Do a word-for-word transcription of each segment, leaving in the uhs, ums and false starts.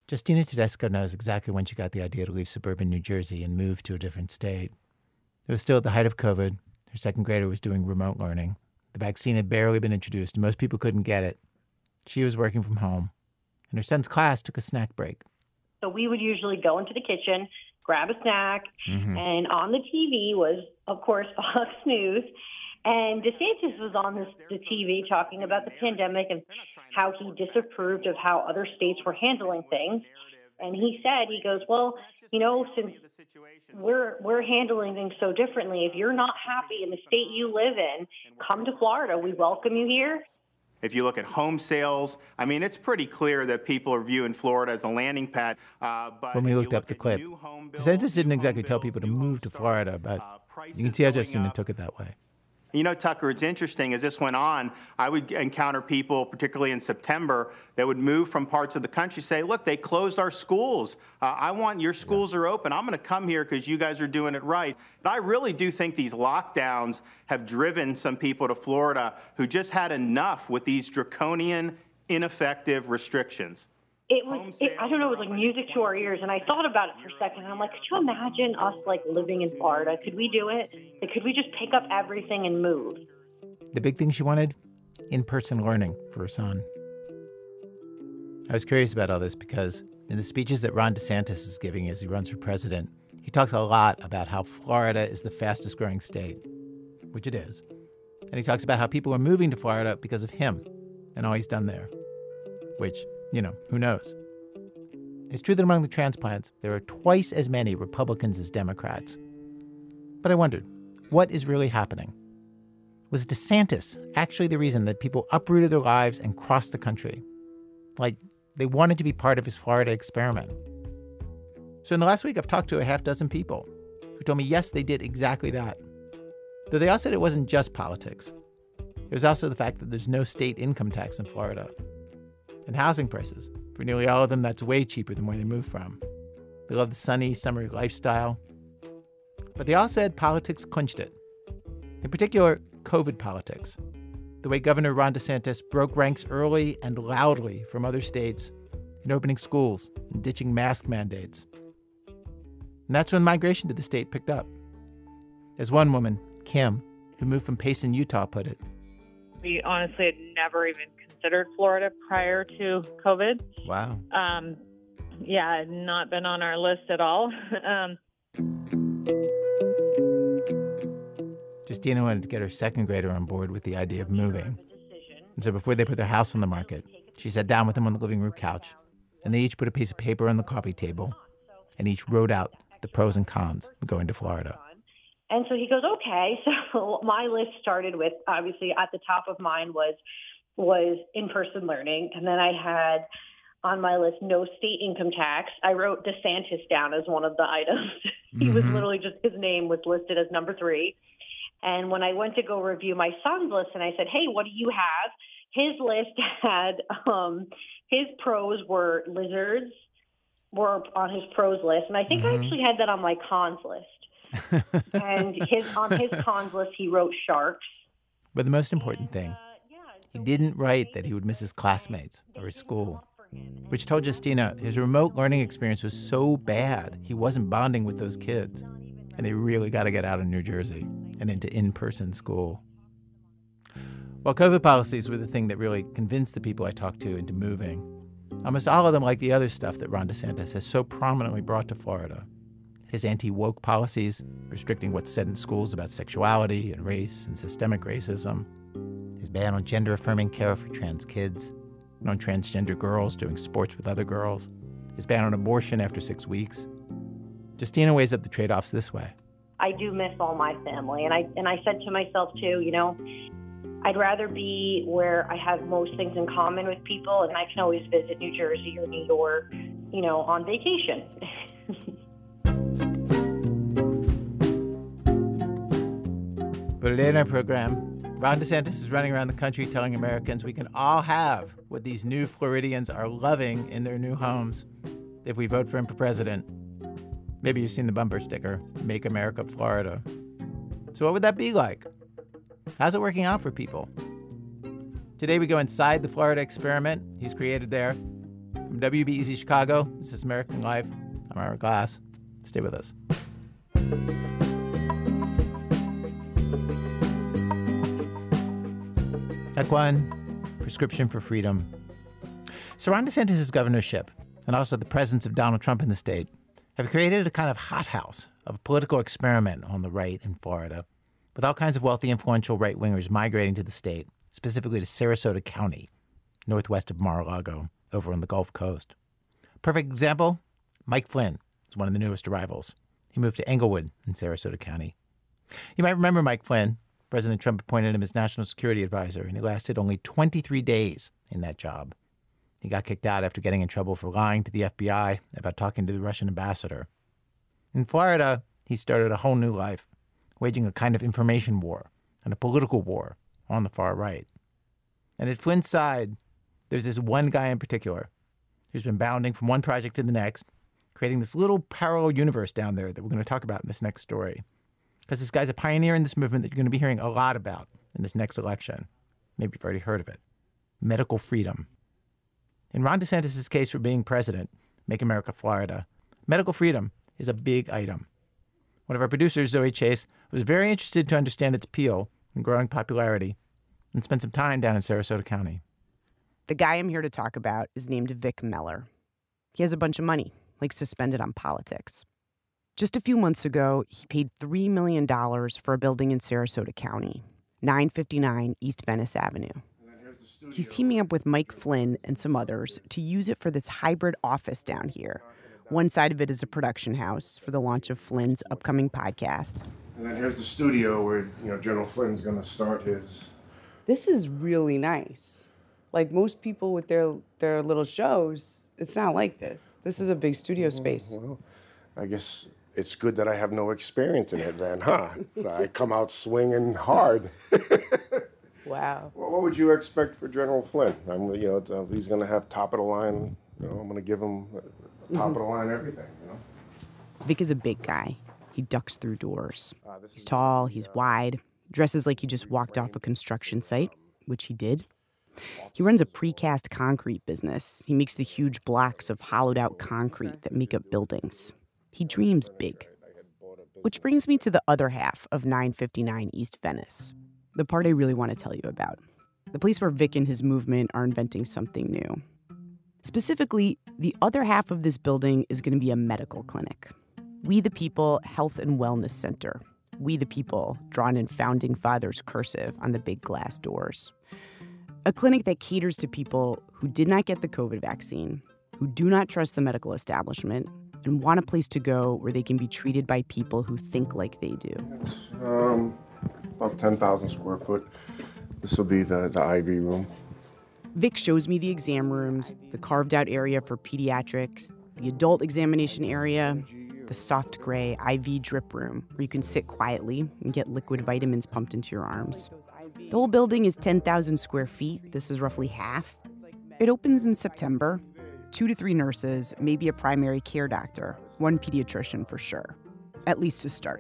Justina Tedesco knows exactly when she got the idea to leave suburban New Jersey and move to a different state. It was still at the height of COVID. Her second grader was doing remote learning. The vaccine had barely been introduced, and most people couldn't get it. She was working from home, and her son's class took a snack break. So we would usually go into the kitchen, grab a snack, mm-hmm. and on the T V was, of course, Fox News. And DeSantis was on this, the T V talking about the pandemic and how he disapproved of how other states were handling things. And he said, he goes, well, you know, since we're we're handling things so differently, if you're not happy in the state you live in, come to Florida. We welcome you here. If you look at home sales, I mean, it's pretty clear that people are viewing Florida as a landing pad. Uh, but when we looked up the clip, DeSantis didn't exactly tell people to move to Florida, but you can see how Justina took it that way. You know, Tucker, it's interesting. As this went on, I would encounter people, particularly in September, that would move from parts of the country, say, look, they closed our schools. Uh, I want your schools yeah. are open. I'm going to come here because you guys are doing it right. But I really do think these lockdowns have driven some people to Florida who just had enough with these draconian, ineffective restrictions. It was, it, I don't know, it was like music to our ears. And I thought about it for a second. And I'm like, could you imagine us like living in Florida? Could we do it? Like, could we just pick up everything and move? The big thing she wanted? In-person learning for her son. I was curious about all this because in the speeches that Ron DeSantis is giving as he runs for president, he talks a lot about how Florida is the fastest growing state, which it is. And he talks about how people are moving to Florida because of him and all he's done there, which... you know, who knows? It's true that among the transplants, there are twice as many Republicans as Democrats. But I wondered, what is really happening? Was DeSantis actually the reason that people uprooted their lives and crossed the country? Like, they wanted to be part of his Florida experiment. So in the last week, I've talked to a half dozen people who told me, yes, they did exactly that. Though they all said it wasn't just politics. It was also the fact that there's no state income tax in Florida. And housing prices. For nearly all of them, that's way cheaper than where they moved from. They love the sunny, summery lifestyle. But they all said politics clinched it. In particular, COVID politics. The way Governor Ron DeSantis broke ranks early and loudly from other states in opening schools and ditching mask mandates. And that's when migration to the state picked up. As one woman, Kim, who moved from Payson, Utah, put it. We honestly had never even considered Florida prior to COVID. Wow. Um, yeah, it had not been on our list at all. um, Justina wanted to get her second grader on board with the idea of moving. And so before they put their house on the market, she sat down with them on the living room couch, and they each put a piece of paper on the coffee table, and each wrote out the pros and cons of going to Florida. And so he goes, okay. So my list started with, obviously, at the top of mine was was in-person learning. And then I had on my list, no state income tax. I wrote DeSantis down as one of the items. he mm-hmm. was literally just, his name was listed as number three. And when I went to go review my son's list and I said, hey, what do you have? His list had, um, his pros were lizards, were on his pros list. And I think mm-hmm. I actually had that on my cons list. and his on his cons list, he wrote sharks. But the most important thing, he didn't write that he would miss his classmates or his school, which told Justina his remote learning experience was so bad he wasn't bonding with those kids, and they really got to get out of New Jersey and into in-person school. While COVID policies were the thing that really convinced the people I talked to into moving, almost all of them like the other stuff that Ron DeSantis has so prominently brought to Florida. His anti-woke policies, restricting what's said in schools about sexuality and race and systemic racism. His ban on gender-affirming care for trans kids, and on transgender girls doing sports with other girls. His ban on abortion after six weeks. Justina weighs up the trade-offs this way. I do miss all my family. And I and I said to myself, too, you know, I'd rather be where I have most things in common with people, and I can always visit New Jersey or New York, you know, on vacation. But today in our program, Ron DeSantis is running around the country telling Americans we can all have what these new Floridians are loving in their new homes if we vote for him for president. Maybe you've seen the bumper sticker, Make America Florida. So what would that be like? How's it working out for people? Today we go inside the Florida experiment he's created there. From W B E Z Chicago, this is American Life. I'm Ira Glass. Stay with us. Act one, Prescription for Freedom. So Ron DeSantis' governorship, and also the presence of Donald Trump in the state, have created a kind of hothouse of a political experiment on the right in Florida, with all kinds of wealthy, influential right-wingers migrating to the state, specifically to Sarasota County, northwest of Mar-a-Lago, over on the Gulf Coast. Perfect example, Mike Flynn is one of the newest arrivals. He moved to Englewood in Sarasota County. You might remember Mike Flynn. President Trump appointed him as national security advisor, and he lasted only twenty-three days in that job. He got kicked out after getting in trouble for lying to the F B I about talking to the Russian ambassador. In Florida, he started a whole new life, waging a kind of information war and a political war on the far right. And at Flynn's side, there's this one guy in particular who's been bounding from one project to the next, creating this little parallel universe down there that we're going to talk about in this next story. Because this guy's a pioneer in this movement that you're going to be hearing a lot about in this next election. Maybe you've already heard of it. Medical freedom. In Ron DeSantis' case for being president, Make America Florida, medical freedom is a big item. One of our producers, Zoe Chase, was very interested to understand its appeal and growing popularity and spent some time down in Sarasota County. The guy I'm here to talk about is named Vic Meller. He has a bunch of money, like suspended on politics. Just a few months ago, he paid three million dollars for a building in Sarasota County, nine fifty-nine East Venice Avenue. He's teaming up with Mike Flynn and some others to use it for this hybrid office down here. One side of it is a production house for the launch of Flynn's upcoming podcast. And then here's the studio where, you know, General Flynn's going to start his... This is really nice. Like most people with their, their little shows, it's not like this. This is a big studio space. Well, I guess it's good that I have no experience in it then, huh? So I come out swinging hard. Wow. Well, what would you expect for General Flynn? I'm, you know, he's going to have top of the line. You know, I'm going to give him top mm-hmm. of the line everything. You know. Vic is a big guy. He ducks through doors. Uh, he's tall. He's wide. Dresses like he just walked off a construction site, which he did. He runs a precast concrete business. He makes the huge blocks of hollowed-out concrete that make up buildings. He dreams big. Which brings me to the other half of nine fifty-nine East Venice, the part I really want to tell you about, the place where Vic and his movement are inventing something new. Specifically, the other half of this building is going to be a medical clinic. We the People Health and Wellness Center. We the People, drawn in Founding Fathers cursive on the big glass doors. A clinic that caters to people who did not get the COVID vaccine, who do not trust the medical establishment, and want a place to go where they can be treated by people who think like they do. It's, um, about ten thousand square foot. This will be the, the I V room. Vic shows me the exam rooms, the carved-out area for pediatrics, the adult examination area, the soft gray I V drip room where you can sit quietly and get liquid vitamins pumped into your arms. The whole building is ten thousand square feet. This is roughly half. It opens in September. Two to three nurses, maybe a primary care doctor, one pediatrician for sure, at least to start.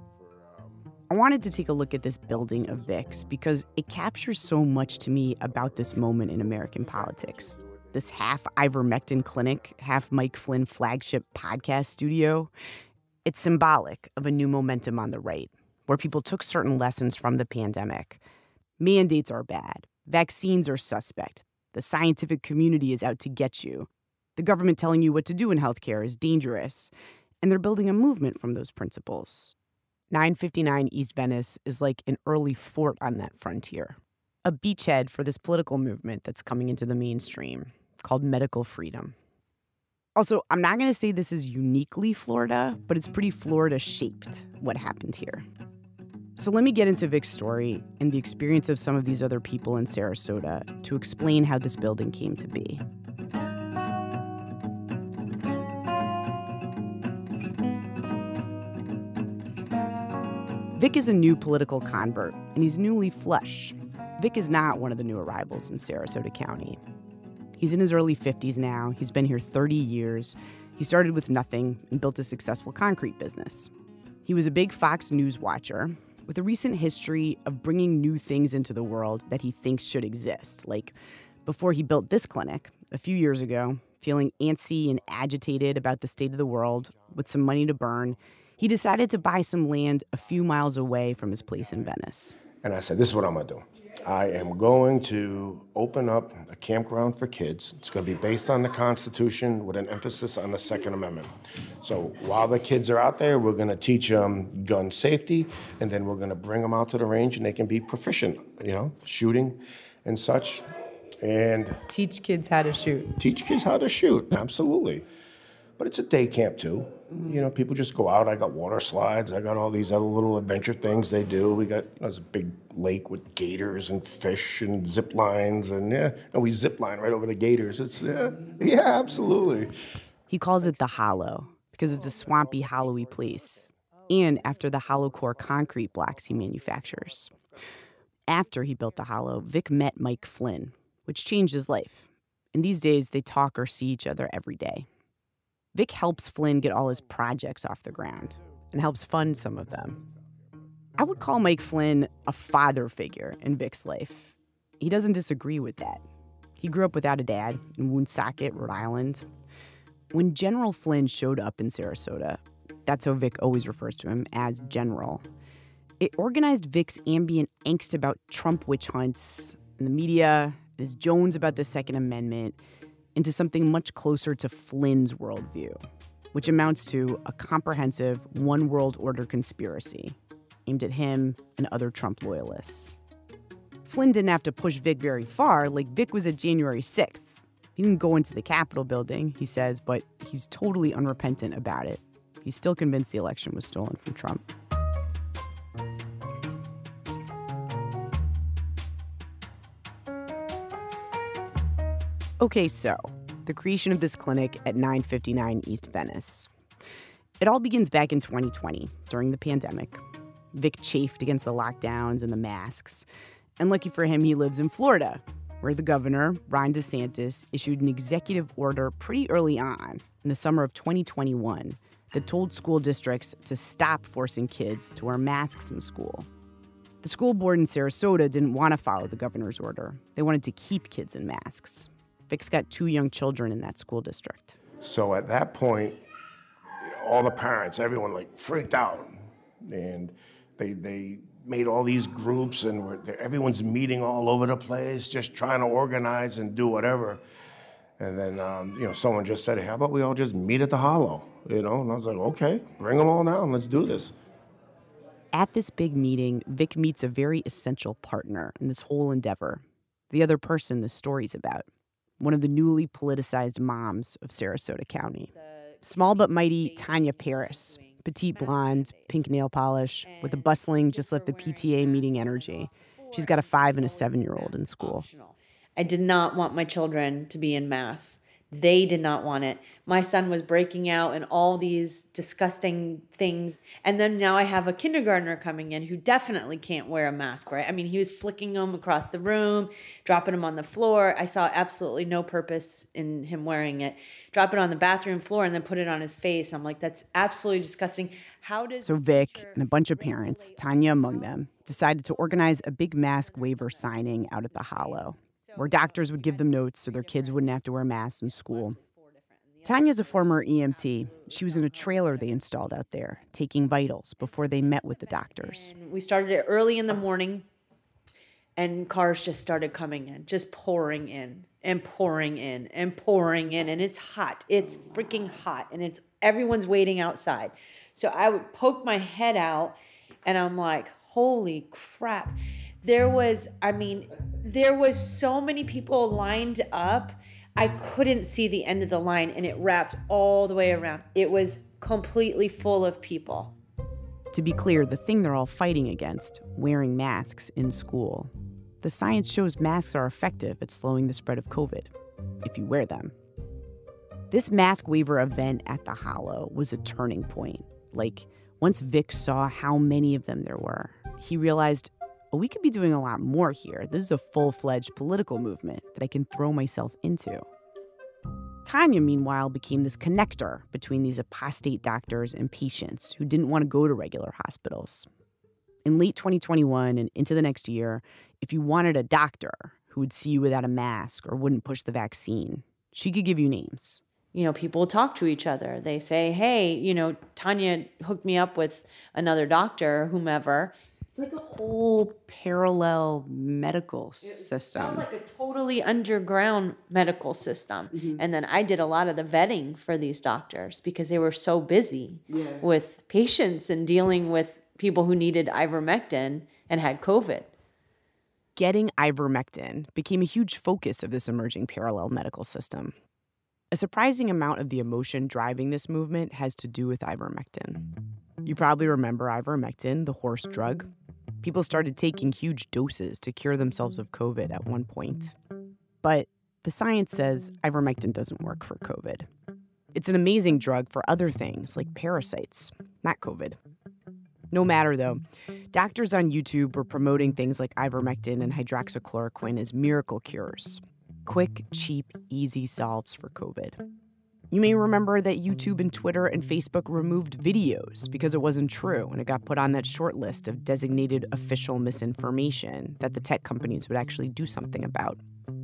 I wanted to take a look at this building of Vic's because it captures so much to me about this moment in American politics. This half ivermectin clinic, half Mike Flynn flagship podcast studio. It's symbolic of a new momentum on the right, where people took certain lessons from the pandemic. Mandates are bad. Vaccines are suspect. The scientific community is out to get you. The government telling you what to do in healthcare is dangerous. And they're building a movement from those principles. nine fifty-nine East Venice is like an early fort on that frontier. A beachhead for this political movement that's coming into the mainstream, called medical freedom. Also, I'm not going to say this is uniquely Florida, but it's pretty Florida-shaped, what happened here. So let me get into Vic's story and the experience of some of these other people in Sarasota to explain how this building came to be. Vic is a new political convert, and he's newly flush. Vic is not one of the new arrivals in Sarasota County. He's in his early fifties now. He's been here thirty years. He started with nothing and built a successful concrete business. He was a big Fox News watcher with a recent history of bringing new things into the world that he thinks should exist. Like before he built this clinic, a few years ago, feeling antsy and agitated about the state of the world, with some money to burn, he decided to buy some land a few miles away from his place in Venice. And I said, this is what I'm going to do. I am going to open up a campground for kids. It's going to be based on the Constitution with an emphasis on the Second Amendment. So while the kids are out there, we're going to teach them gun safety, and then we're going to bring them out to the range, and they can be proficient, you know, shooting and such. And teach kids how to shoot. Teach kids how to shoot, absolutely. But it's a day camp, too. You know, people just go out. I got water slides. I got all these other little adventure things they do. We got, there's a big lake with gators and fish and zip lines. And, yeah, and we zip line right over the gators. It's, yeah, yeah, absolutely. He calls it the Hollow because it's a swampy, hollowy place. And after the hollow core concrete blocks he manufactures. After he built the Hollow, Vic met Mike Flynn, which changed his life. And these days, they talk or see each other every day. Vic helps Flynn get all his projects off the ground and helps fund some of them. I would call Mike Flynn a father figure in Vic's life. He doesn't disagree with that. He grew up without a dad in Woonsocket, Rhode Island. When General Flynn showed up in Sarasota, that's how Vic always refers to him, as General, it organized Vic's ambient angst about Trump witch hunts and the media, and his Jones about the Second Amendment, into something much closer to Flynn's worldview, which amounts to a comprehensive one world order conspiracy aimed at him and other Trump loyalists. Flynn didn't have to push Vic very far, like Vic was at January sixth. He didn't go into the Capitol building, he says, but he's totally unrepentant about it. He's still convinced the election was stolen from Trump. Okay, so the creation of this clinic at nine fifty-nine East Venice. It all begins back in twenty twenty, during the pandemic. Vic chafed against the lockdowns and the masks. And lucky for him, he lives in Florida, where the governor, Ron DeSantis, issued an executive order pretty early on, in the summer of twenty twenty-one, that told school districts to stop forcing kids to wear masks in school. The school board in Sarasota didn't want to follow the governor's order. They wanted to keep kids in masks. Vic's got two young children in that school district. So at that point, all the parents, everyone like freaked out. And they they made all these groups, and we're, everyone's meeting all over the place, just trying to organize and do whatever. And then, um, you know, someone just said, hey, how about we all just meet at the Hollow? You know, and I was like, okay, bring them all down, let's do this. At this big meeting, Vic meets a very essential partner in this whole endeavor, the other person the story's about. One of the newly politicized moms of Sarasota County. Small but mighty Tanya Paris, petite blonde, pink nail polish, with a bustling, just left the P T A meeting energy. She's got a five and a seven-year-old in school. I did not want my children to be in mass. They did not want it. My son was breaking out in all these disgusting things. And then now I have a kindergartner coming in who definitely can't wear a mask, right? I mean, he was flicking them across the room, dropping them on the floor. I saw absolutely no purpose in him wearing it. Drop it on the bathroom floor and then put it on his face. I'm like, that's absolutely disgusting. How does So Vic and a bunch of parents, Tanya among them, decided to organize a big mask waiver signing out at the Hollow, where doctors would give them notes so their kids wouldn't have to wear masks in school. Tanya's a former E M T. She was in a trailer they installed out there, taking vitals before they met with the doctors. And we started it early in the morning, and cars just started coming in, just pouring in and pouring in and pouring in. And it's hot. It's freaking hot. And it's everyone's waiting outside. So I would poke my head out, and I'm like, holy crap. There was, I mean, there was so many people lined up. I couldn't see the end of the line, and it wrapped all the way around. It was completely full of people. To be clear, the thing they're all fighting against, wearing masks in school, the science shows masks are effective at slowing the spread of COVID, if you wear them. This mask waiver event at the Hollow was a turning point. Like, once Vic saw how many of them there were, he realized, oh, we could be doing a lot more here. This is a full-fledged political movement that I can throw myself into. Tanya, meanwhile, became this connector between these apostate doctors and patients who didn't want to go to regular hospitals. In late twenty twenty-one and into the next year, if you wanted a doctor who would see you without a mask or wouldn't push the vaccine, She could give you names. You know, people talk to each other. They say, hey, you know, Tanya hooked me up with another doctor, whomever. It's like a whole parallel medical system. It's like a totally underground medical system. Mm-hmm. And then I did a lot of the vetting for these doctors because they were so busy yeah. with patients and dealing with people who needed ivermectin and had COVID. Getting ivermectin became a huge focus of this emerging parallel medical system. A surprising amount of the emotion driving this movement has to do with ivermectin. You probably remember ivermectin, the horse drug. People started taking huge doses to cure themselves of COVID at one point. But the science says ivermectin doesn't work for COVID. It's an amazing drug for other things like parasites, not COVID. No matter, though, doctors on YouTube were promoting things like ivermectin and hydroxychloroquine as miracle cures. Quick, cheap, easy solves for COVID. You may remember that YouTube and Twitter and Facebook removed videos because it wasn't true and it got put on that short list of designated official misinformation that the tech companies would actually do something about.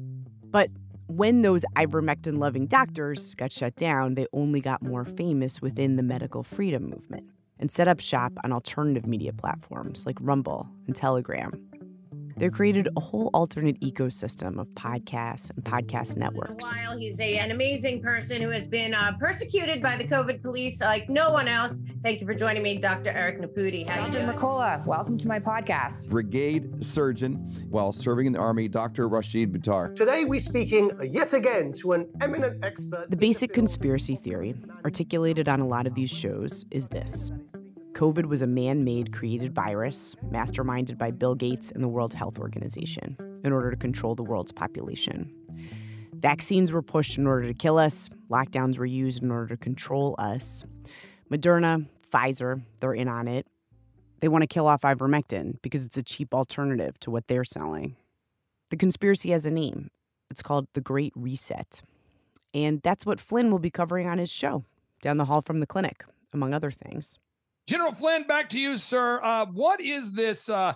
But when those ivermectin-loving doctors got shut down, they only got more famous within the medical freedom movement and set up shop on alternative media platforms like Rumble and Telegram. They created a whole alternate ecosystem of podcasts and podcast networks. While he's a, an amazing person who has been uh, persecuted by the COVID police like no one else. Thank you for joining me, Doctor Eric Napudi. How Doctor Mercola, welcome to my podcast. Brigade surgeon while serving in the Army, Doctor Rashid Buttar. Today we're speaking yet again to an eminent expert. The basic conspiracy theory articulated on a lot of these shows is this. COVID was a man-made created virus masterminded by Bill Gates and the World Health Organization in order to control the world's population. Vaccines were pushed in order to kill us. Lockdowns were used in order to control us. Moderna, Pfizer, they're in on it. They want to kill off ivermectin because it's a cheap alternative to what they're selling. The conspiracy has a name. It's called the Great Reset. And that's what Flynn will be covering on his show, down the hall from the clinic, among other things. General Flynn, back to you, sir. Uh, what is this uh,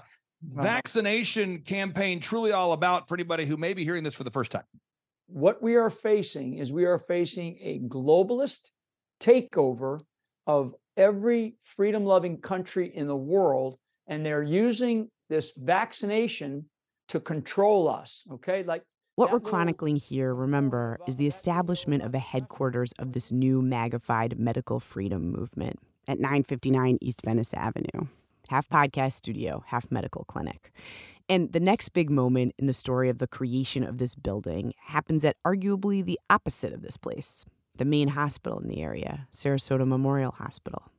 vaccination campaign truly all about for anybody who may be hearing this for the first time? What we are facing is we are facing a globalist takeover of every freedom-loving country in the world, and they're using this vaccination to control us, okay? Like what we're chronicling here, remember, is the establishment of a headquarters of this new magnified medical freedom movement at nine fifty-nine East Venice Avenue. Half podcast studio, half medical clinic. And the next big moment in the story of the creation of this building happens at arguably the opposite of this place, the main hospital in the area, Sarasota Memorial Hospital.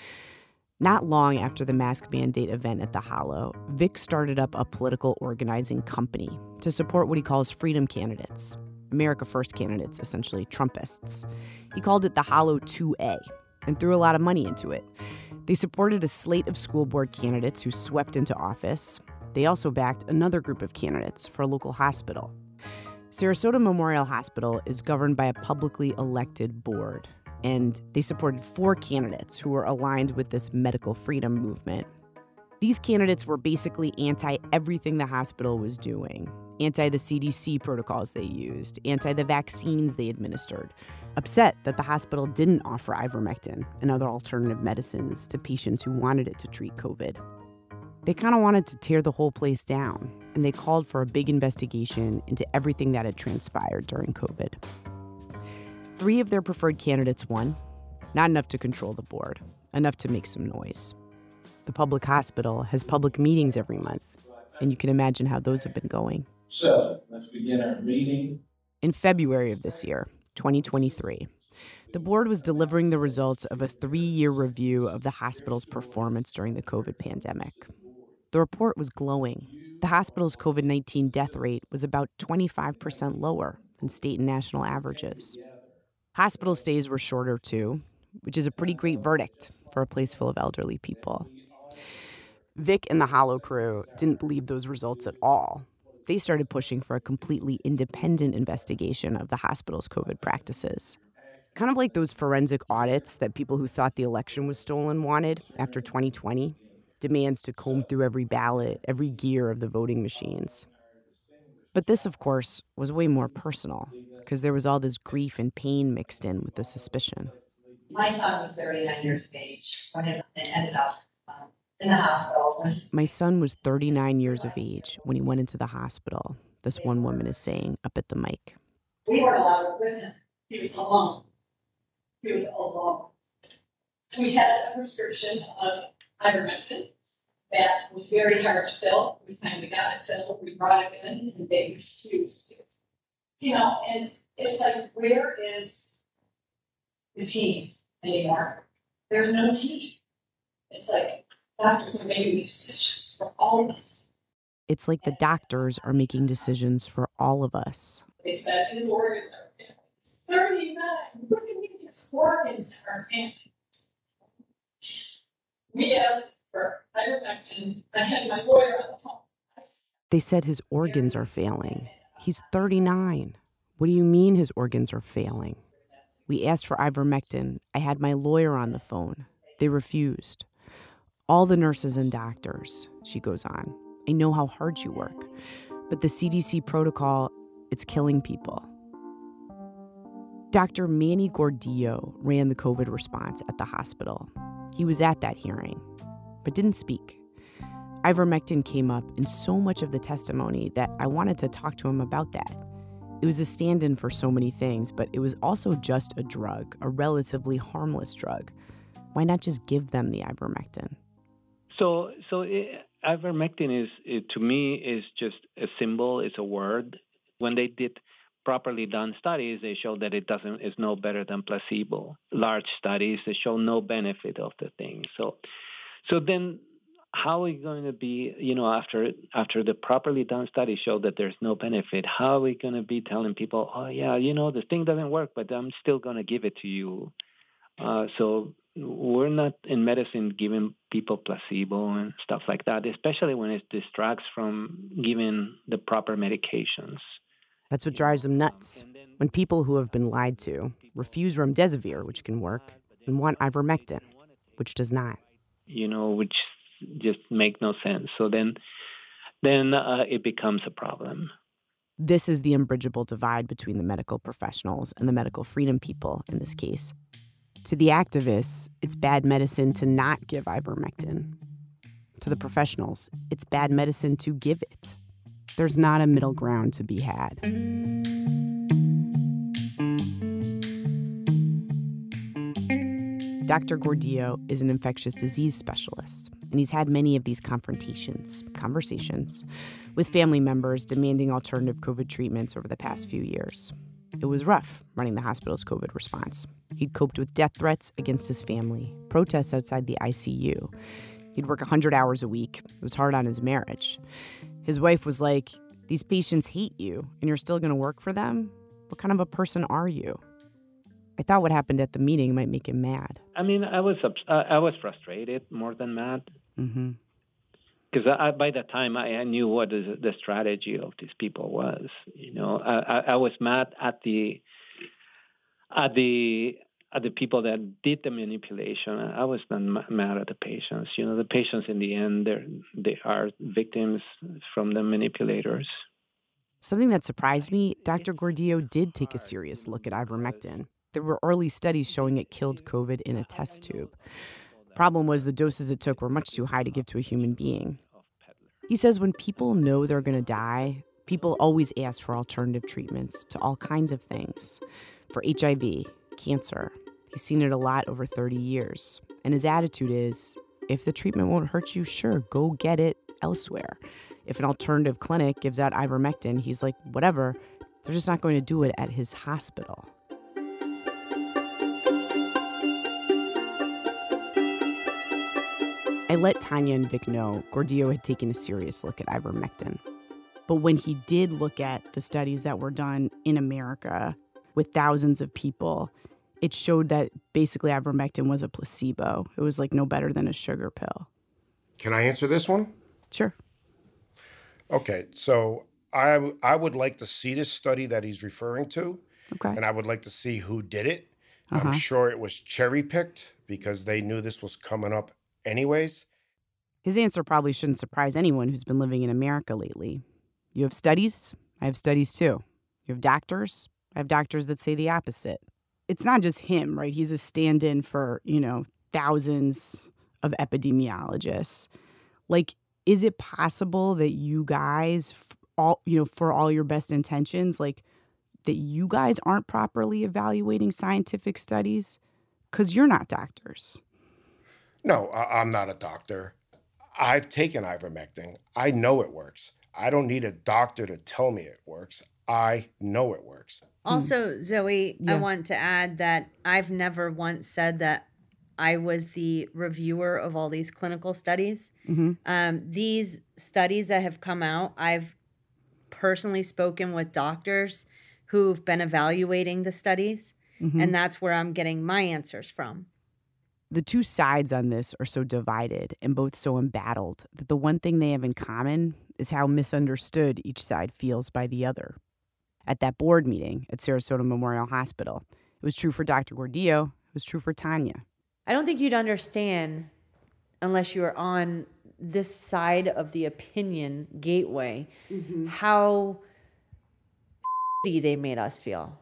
Not long after the mask mandate event at the Hollow, Vic started up a political organizing company to support what he calls freedom candidates, America First candidates, essentially Trumpists. He called it the Hollow two A and threw a lot of money into it. They supported a slate of school board candidates who swept into office. They also backed another group of candidates for a local hospital. Sarasota Memorial Hospital is governed by a publicly elected board, and they supported four candidates who were aligned with this medical freedom movement. These candidates were basically anti-everything the hospital was doing, anti the C D C protocols they used, anti the vaccines they administered, upset that the hospital didn't offer ivermectin and other alternative medicines to patients who wanted it to treat COVID. They kind of wanted to tear the whole place down, and they called for a big investigation into everything that had transpired during COVID. Three of their preferred candidates won, not enough to control the board, enough to make some noise. The public hospital has public meetings every month, and you can imagine how those have been going. So, let's begin our meeting. In February of this year, twenty twenty-three, the board was delivering the results of a three-year review of the hospital's performance during the COVID pandemic. The report was glowing. The hospital's COVID nineteen death rate was about twenty-five percent lower than state and national averages. Hospital stays were shorter, too, which is a pretty great verdict for a place full of elderly people. Vic and the Hollow crew didn't believe those results at all. They started pushing for a completely independent investigation of the hospital's COVID practices. Kind of like those forensic audits that people who thought the election was stolen wanted after twenty twenty. Demands to comb through every ballot, every gear of the voting machines. But this, of course, was way more personal because there was all this grief and pain mixed in with the suspicion. My son was thirty-nine years of age when it ended up um, in the hospital. My son was thirty-nine years of age when he went into the hospital, this one woman is saying up at the mic. We weren't allowed with him. He was alone. He was alone. We had a prescription of ivermectin that was very hard to fill. We finally got it filled. We brought it in, and they refused to. You know, and it's like, where is the team anymore? There's no team. It's like doctors are making the decisions for all of us. It's like the doctors are making decisions for all of us. They said his organs are failing. He's thirty-nine. Look at me, his organs are failing. We asked for ivermectin. I had my lawyer on the phone. They said his organs are failing. He's thirty-nine. What do you mean his organs are failing? We asked for ivermectin. I had my lawyer on the phone. They refused. All the nurses and doctors, she goes on. I know how hard you work, but the C D C protocol, it's killing people. Doctor Manny Gordillo ran the COVID response at the hospital. He was at that hearing, but didn't speak. Ivermectin came up in so much of the testimony that I wanted to talk to him about that. It was a stand-in for so many things, but it was also just a drug, a relatively harmless drug. Why not just give them the ivermectin? So, so it, ivermectin is, it, to me, is just a symbol. It's a word. When they did properly done studies, they showed that it doesn't is no better than placebo. Large studies that show no benefit of the thing. So, so then, how are we going to be? You know, after after the properly done studies show that there's no benefit, how are we going to be telling people, oh yeah, you know, the thing doesn't work, but I'm still going to give it to you? Uh, so. We're not in medicine giving people placebo and stuff like that, especially when it distracts from giving the proper medications. That's what drives them nuts. When people who have been lied to refuse remdesivir, which can work, and want ivermectin, which does not. You know, which just make no sense. So then, then uh, it becomes a problem. This is the unbridgeable divide between the medical professionals and the medical freedom people in this case. To the activists, it's bad medicine to not give ivermectin. To the professionals, it's bad medicine to give it. There's not a middle ground to be had. Doctor Gordillo is an infectious disease specialist, and he's had many of these confrontations, conversations, with family members demanding alternative COVID treatments over the past few years. It was rough running the hospital's COVID response. He'd coped with death threats against his family, protests outside the I C U. He'd work one hundred hours a week. It was hard on his marriage. His wife was like, these patients hate you, and you're still going to work for them? What kind of a person are you? I thought what happened at the meeting might make him mad. I mean, I was uh, I was frustrated more than mad. Mm-hmm. Because I, by that time, I, I knew what the, the strategy of these people was. You know, I, I, I was mad at the at the at the people that did the manipulation. I was not mad at the patients. You know, the patients in the end, they they are victims from the manipulators. Something that surprised me: Doctor Gordillo did take a serious look at ivermectin. There were early studies showing it killed COVID in a test tube. Problem was the doses it took were much too high to give to a human being. He says when people know they're going to die, people always ask for alternative treatments to all kinds of things. For H I V, cancer. He's seen it a lot over thirty years. And his attitude is, if the treatment won't hurt you, sure, go get it elsewhere. If an alternative clinic gives out ivermectin, he's like, whatever, they're just not going to do it at his hospital. I let Tanya and Vic know Gordillo had taken a serious look at ivermectin. But when he did look at the studies that were done in America with thousands of people, it showed that basically ivermectin was a placebo. It was like no better than a sugar pill. Can I answer this one? Sure. Okay, so I, I would like to see this study that he's referring to. Okay. And I would like to see who did it. Uh-huh. I'm sure it was cherry-picked because they knew this was coming up anyways. His answer probably shouldn't surprise anyone who's been living in America lately. You have studies, I have studies too. You have doctors. I have doctors that say the opposite. It's not just him, right? He's a stand-in for, you know, thousands of epidemiologists. Like, is it possible that you guys, all you know, for all your best intentions, like, that you guys aren't properly evaluating scientific studies? Because you're not doctors. No, I- I'm not a doctor. I've taken ivermectin. I know it works. I don't need a doctor to tell me it works. I know it works. Also, Zoe, I Yeah. want to add that I've never once said that I was the reviewer of all these clinical studies. Mhm. Um, these studies that have come out, I've personally spoken with doctors who've been evaluating the studies, Mhm. and that's where I'm getting my answers from. The two sides on this are so divided and both so embattled that the one thing they have in common is how misunderstood each side feels by the other. At that board meeting at Sarasota Memorial Hospital, it was true for Doctor Gordillo, it was true for Tanya. I don't think you'd understand unless you were on this side of the opinion gateway how they made us feel.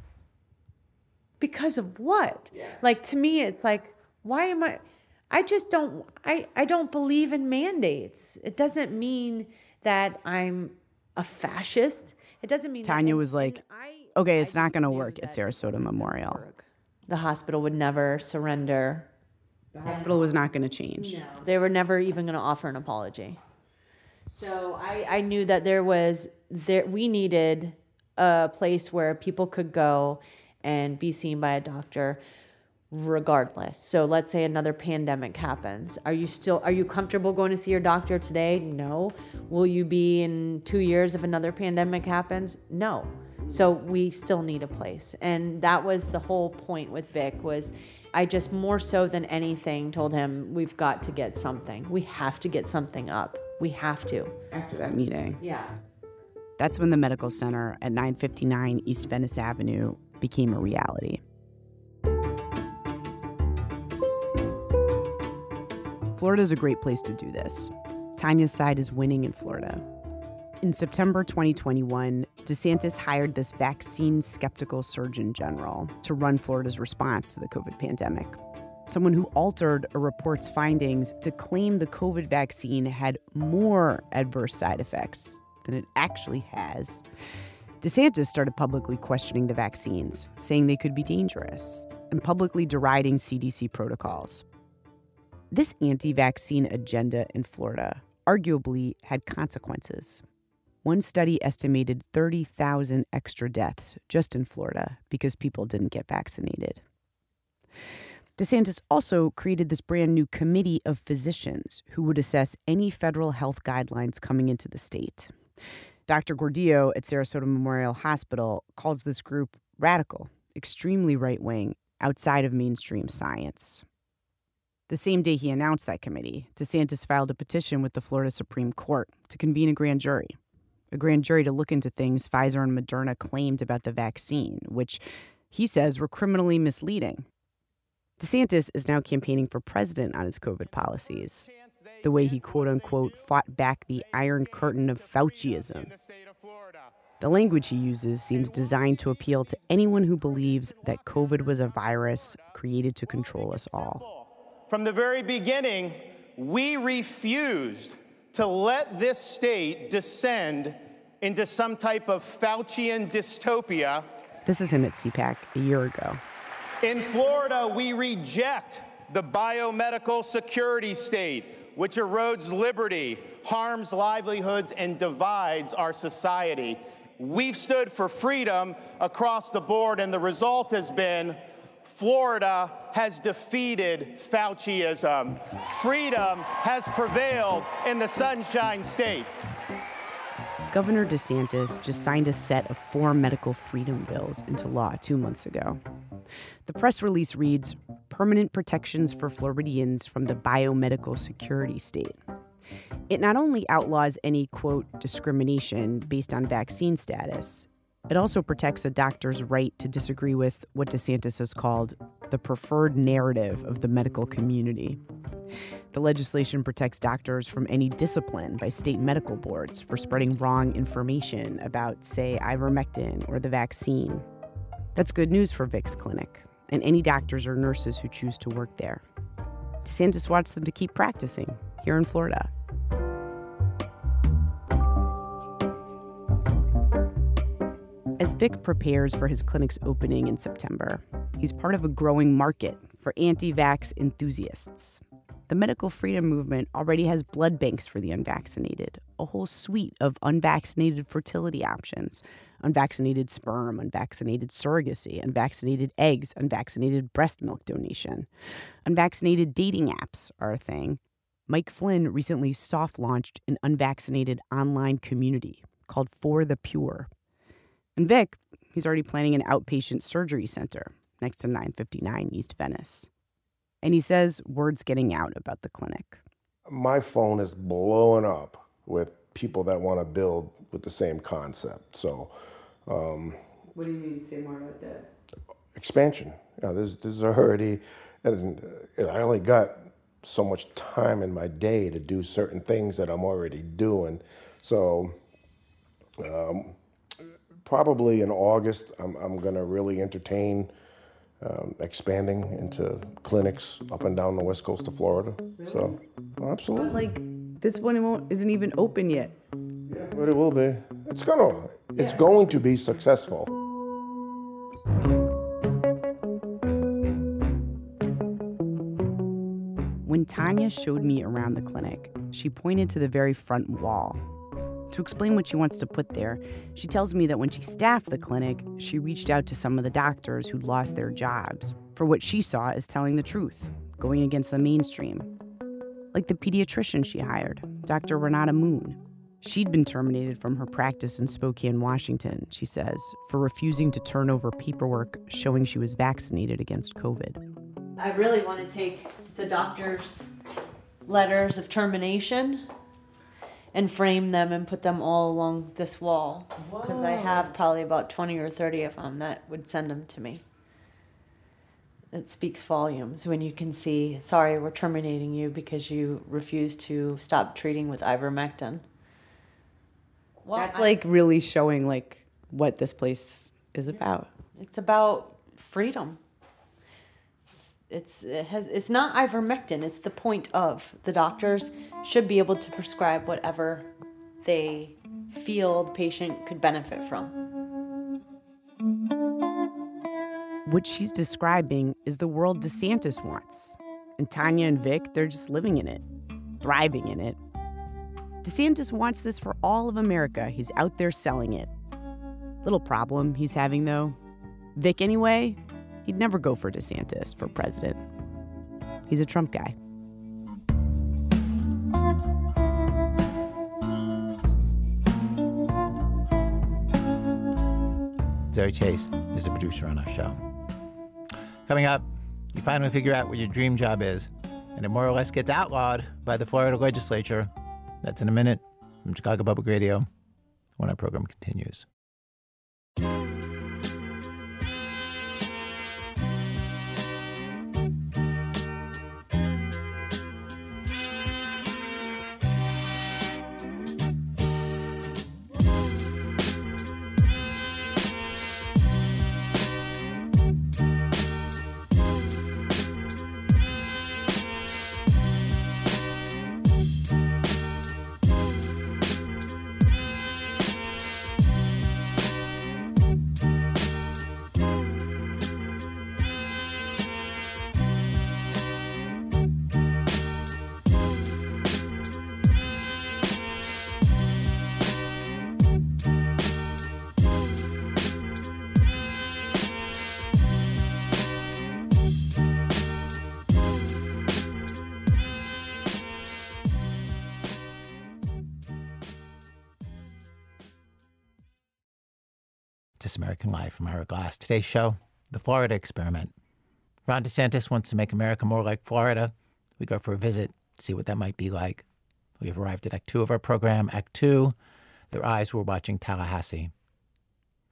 Because of what? Like, to me, it's like, why am I, I just don't, I, I don't believe in mandates. It doesn't mean that I'm a fascist. It doesn't mean Tanya that, was like, okay, it's not going to work at Sarasota Memorial. the hospital would never surrender. The hospital was not going to change. No. They were never even going to offer an apology. So I, I knew that there was, there we needed a place where people could go and be seen by a doctor regardless. So let's say another pandemic happens. Are you still, are you comfortable going to see your doctor today? No. Will you be in two years if another pandemic happens? No. So we still need a place. And that was the whole point with Vic, was I just more so than anything told him, we've got to get something. We have to get something up. We have to. After that meeting. Yeah. That's when the medical center at nine fifty-nine East Venice Avenue became a reality. Florida's a great place to do this. Tanya's side is winning in Florida. In September twenty twenty-one, DeSantis hired this vaccine skeptical surgeon general to run Florida's response to the COVID pandemic. Someone who altered a report's findings to claim the COVID vaccine had more adverse side effects than it actually has. DeSantis started publicly questioning the vaccines, saying they could be dangerous, and publicly deriding C D C protocols. This anti-vaccine agenda in Florida arguably had consequences. One study estimated thirty thousand extra deaths just in Florida because people didn't get vaccinated. DeSantis also created this brand new committee of physicians who would assess any federal health guidelines coming into the state. Doctor Gordillo at Sarasota Memorial Hospital calls this group radical, extremely right-wing, outside of mainstream science. The same day he announced that committee, DeSantis filed a petition with the Florida Supreme Court to convene a grand jury. A grand jury to look into things Pfizer and Moderna claimed about the vaccine, which he says were criminally misleading. DeSantis is now campaigning for president on his COVID policies, the way he quote-unquote fought back the Iron Curtain of Fauciism. The language he uses seems designed to appeal to anyone who believes that COVID was a virus created to control us all. From the very beginning, we refused to let this state descend into some type of Faucian dystopia. This is him at C PAC a year ago. In Florida, we reject the biomedical security state, which erodes liberty, harms livelihoods, and divides our society. We've stood for freedom across the board, and the result has been Florida has defeated Fauciism. Freedom has prevailed in the Sunshine State. Governor DeSantis just signed a set of four medical freedom bills into law two months ago. The press release reads, "Permanent protections for Floridians from the biomedical security state." It not only outlaws any, quote, discrimination based on vaccine status, It also protects a doctor's right to disagree with what DeSantis has called the preferred narrative of the medical community. The legislation protects doctors from any discipline by state medical boards for spreading wrong information about, say, ivermectin or the vaccine. That's good news for Vic's clinic and any doctors or nurses who choose to work there. DeSantis wants them to keep practicing here in Florida. As Vic prepares for his clinic's opening in September, he's part of a growing market for anti-vax enthusiasts. The medical freedom movement already has blood banks for the unvaccinated, a whole suite of unvaccinated fertility options, unvaccinated sperm, unvaccinated surrogacy, unvaccinated eggs, unvaccinated breast milk donation. Unvaccinated dating apps are a thing. Mike Flynn recently soft-launched an unvaccinated online community called For the Pure. And Vic, he's already planning an outpatient surgery center next to nine fifty-nine East Venice. And he says word's getting out about the clinic. My phone is blowing up with people that want to build with the same concept. So, um, what do you mean? Say more about that. Expansion. You know, there's, there's already, and, and I only got so much time in my day to do certain things that I'm already doing. So, um, probably in August, I'm, I'm going to really entertain um, expanding into clinics up and down the west coast of Florida. Really? So, absolutely. But like, this one won't, isn't even open yet. Yeah, but it will be. It's gonna. It's yeah. going to be successful. When Tanya showed me around the clinic, she pointed to the very front wall. To explain what she wants to put there, she tells me that when she staffed the clinic, she reached out to some of the doctors who'd lost their jobs for what she saw as telling the truth, going against the mainstream. Like the pediatrician she hired, Doctor Renata Moon. She'd been terminated from her practice in Spokane, Washington, she says, for refusing to turn over paperwork showing she was vaccinated against COVID. I really want to take the doctor's letters of termination and frame them and put them all along this wall, because I have probably about twenty or thirty of them that would send them to me. It speaks volumes when you can see, sorry, we're terminating you because you refused to stop treating with ivermectin. Well, That's I, like really showing like what this place is about. It's about freedom. It's it has it's not ivermectin. It's the point of the doctors should be able to prescribe whatever they feel the patient could benefit from. What she's describing is the world DeSantis wants. And Tanya and Vic, they're just living in it, thriving in it. DeSantis wants this for all of America. He's out there selling it. Little problem he's having, though. Vic, anyway, he'd never go for DeSantis for president. He's a Trump guy. Zoe Chase is the producer on our show. Coming up, you finally figure out what your dream job is, and it more or less gets outlawed by the Florida legislature. That's in a minute from Chicago Public Radio when our program continues. This American Life. I'm Ira Glass. Today's show, the Florida experiment. Ron DeSantis wants to make America more like Florida. We go for a visit, see what that might be like. We have arrived at Act Two of our program. Act Two, their eyes were watching Tallahassee.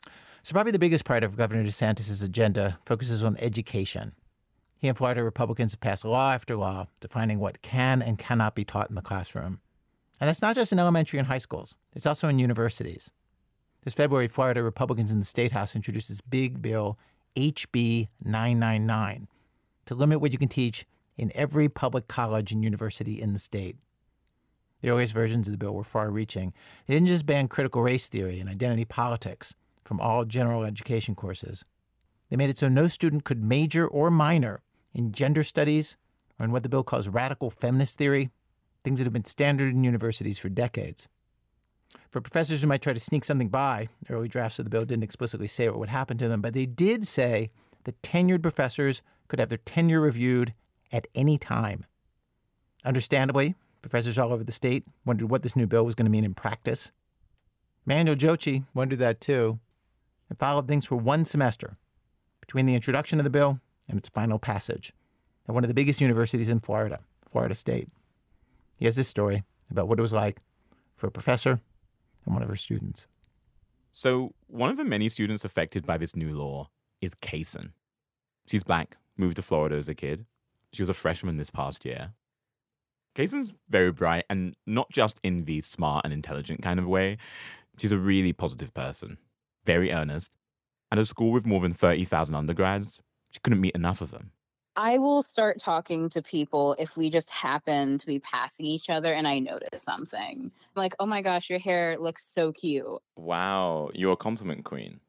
So probably the biggest part of Governor DeSantis' agenda focuses on education. He and Florida Republicans have passed law after law defining what can and cannot be taught in the classroom. And that's not just in elementary and high schools. It's also in universities. This February, Florida Republicans in the State House introduced this big bill, H B nine ninety-nine, to limit what you can teach in every public college and university in the state. The earliest versions of the bill were far-reaching. They didn't just ban critical race theory and identity politics from all general education courses. They made it so no student could major or minor in gender studies or in what the bill calls radical feminist theory, things that have been standard in universities for decades. For professors who might try to sneak something by, early drafts of the bill didn't explicitly say what would happen to them, but they did say that tenured professors could have their tenure reviewed at any time. Understandably, professors all over the state wondered what this new bill was going to mean in practice. Manuel Jochi wondered that too, and followed things for one semester between the introduction of the bill and its final passage at one of the biggest universities in Florida, Florida State. He has this story about what it was like for a professor and one of her students. So one of the many students affected by this new law is Kaysen. She's black, moved to Florida as a kid. She was a freshman this past year. Kaysen's very bright, and not just in the smart and intelligent kind of way. She's a really positive person, very earnest. At a school with more than thirty thousand undergrads, she couldn't meet enough of them. I will start talking to people if we just happen to be passing each other and I notice something. I'm like, oh my gosh, your hair looks so cute. Wow, you're a compliment queen.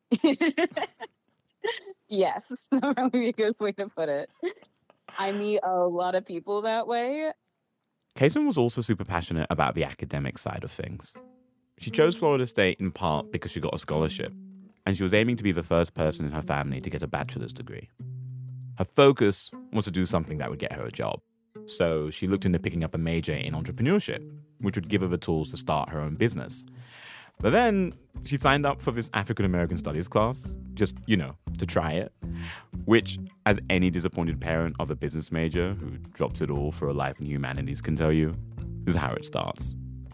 Yes, that would be a good way to put it. I meet a lot of people that way. Kaysen was also super passionate about the academic side of things. She chose Florida State in part because she got a scholarship, and she was aiming to be the first person in her family to get a bachelor's degree. Her focus was to do something that would get her a job. So she looked into picking up a major in entrepreneurship, which would give her the tools to start her own business. But then she signed up for this African American Studies class, just, you know, to try it, which, as any disappointed parent of a business major who drops it all for a life in humanities can tell you, is how it starts.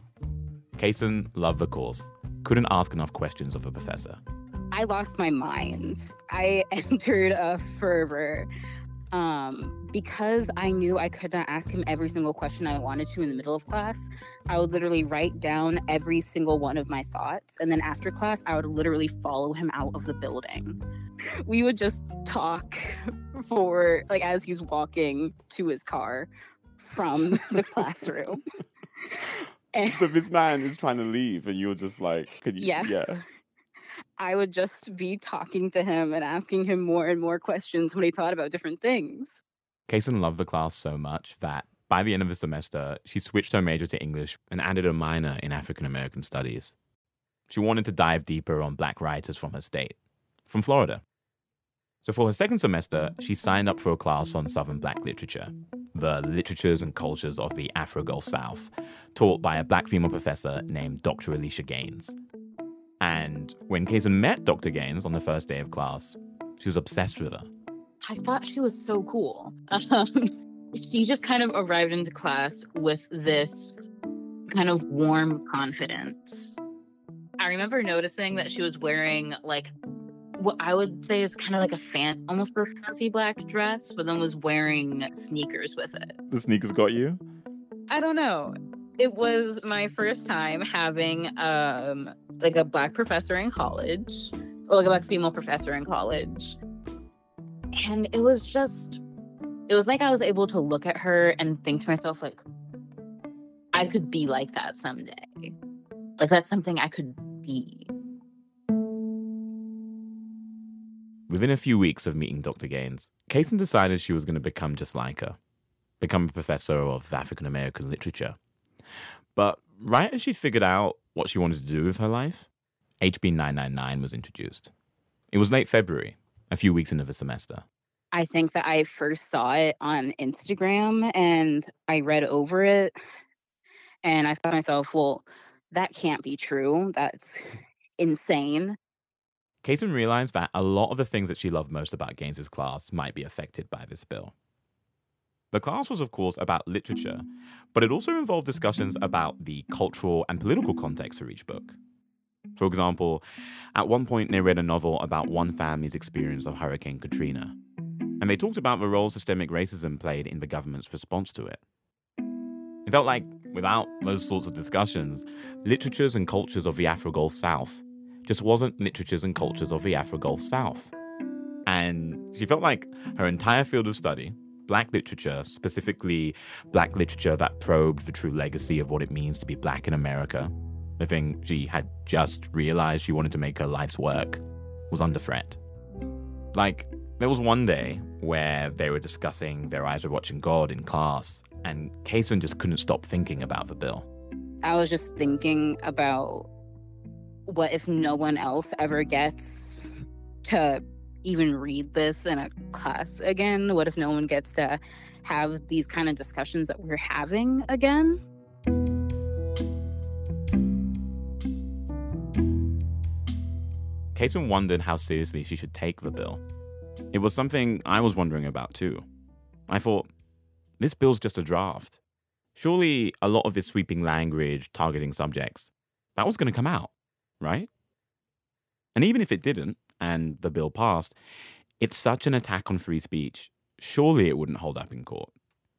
Kaysen loved the course, couldn't ask enough questions of a professor. I lost my mind. I entered a fervor um, because I knew I could not ask him every single question I wanted to in the middle of class. I would literally write down every single one of my thoughts. And then after class, I would literally follow him out of the building. We would just talk for, like, as he's walking to his car from the classroom. And so this man is trying to leave and you're just like, could you? Yes. Yeah. I would just be talking to him and asking him more and more questions when he thought about different things. Kaysen loved the class so much that by the end of the semester, she switched her major to English and added a minor in African American Studies. She wanted to dive deeper on black writers from her state, from Florida. So for her second semester, she signed up for a class on Southern Black literature, the literatures and cultures of the Afro-Gulf South, taught by a black female professor named Doctor Alicia Gaines. And when Kaysen met Doctor Gaines on the first day of class, she was obsessed with her. I thought she was so cool. Um, she just kind of arrived into class with this kind of warm confidence. I remember noticing that she was wearing like what I would say is kind of like a fan, almost a fancy black dress, but then was wearing sneakers with it. The sneakers got you? I don't know. It was my first time having um like a black professor in college, or like a black female professor in college. And it was just, it was like I was able to look at her and think to myself, like, I could be like that someday. Like, that's something I could be. Within a few weeks of meeting Doctor Gaines, Kaysen decided she was going to become just like her, become a professor of African American literature. But right as she'd figured out what she wanted to do with her life, H B nine ninety-nine was introduced. It was late February, a few weeks into the semester. I think that I first saw it on Instagram and I read over it and I thought to myself, well, that can't be true. That's insane. Kaysen realized that a lot of the things that she loved most about Gaines' class might be affected by this bill. The class was, of course, about literature, but it also involved discussions about the cultural and political context for each book. For example, at one point they read a novel about one family's experience of Hurricane Katrina, and they talked about the role systemic racism played in the government's response to it. It felt like, without those sorts of discussions, literatures and cultures of the Afro-Gulf South just wasn't literatures and cultures of the Afro-Gulf South. And she felt like her entire field of study, Black literature, specifically Black literature that probed the true legacy of what it means to be Black in America, the thing she had just realized she wanted to make her life's work, was under threat. Like, there was one day where they were discussing Their Eyes Are Watching God in class, and Kaysen just couldn't stop thinking about the bill. I was just thinking about what if no one else ever gets to even read this in a class again? What if no one gets to have these kind of discussions that we're having again? Kaysen wondered how seriously she should take the bill. It was something I was wondering about too. I thought, this bill's just a draft. Surely a lot of this sweeping language targeting subjects, that was going to come out, right? And even if it didn't, and the bill passed, it's such an attack on free speech. Surely it wouldn't hold up in court.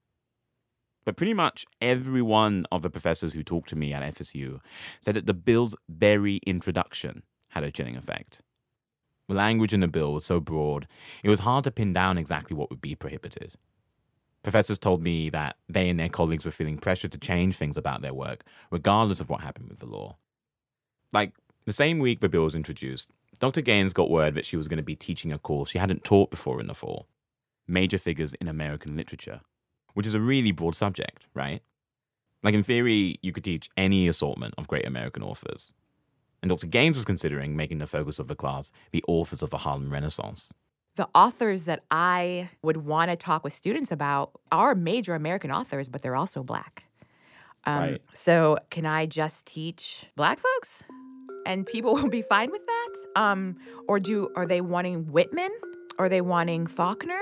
But pretty much every one of the professors who talked to me at F S U said that the bill's very introduction had a chilling effect. The language in the bill was so broad, it was hard to pin down exactly what would be prohibited. Professors told me that they and their colleagues were feeling pressure to change things about their work, regardless of what happened with the law. Like, the same week the bill was introduced, Doctor Gaines got word that she was going to be teaching a course she hadn't taught before in the fall, Major Figures in American Literature, which is a really broad subject, right? Like, in theory, you could teach any assortment of great American authors. And Doctor Gaines was considering making the focus of the class the authors of the Harlem Renaissance. The authors that I would want to talk with students about are major American authors, but they're also Black. Um, Right. So can I just teach Black folks? And people will be fine with that? Um, or do are they wanting Whitman? Are they wanting Faulkner?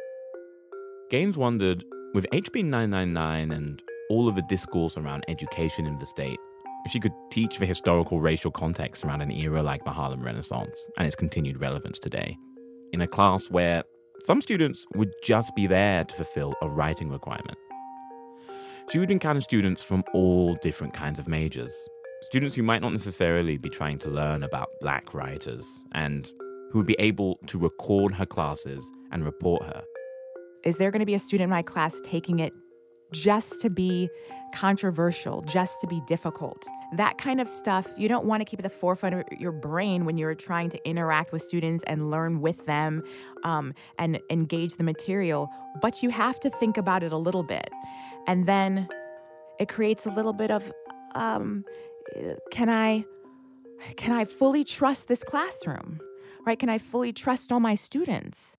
Gaines wondered, with H B nine ninety-nine and all of the discourse around education in the state, if she could teach the historical racial context around an era like the Harlem Renaissance and its continued relevance today, in a class where some students would just be there to fulfill a writing requirement. She would encounter students from all different kinds of majors, students who might not necessarily be trying to learn about Black writers, and who would be able to record her classes and report her. Is there going to be a student in my class taking it just to be controversial, just to be difficult? That kind of stuff, you don't want to keep at the forefront of your brain when you're trying to interact with students and learn with them um, and engage the material. But you have to think about it a little bit. And then it creates a little bit of, um, can I, can I fully trust this classroom, right? Can I fully trust all my students?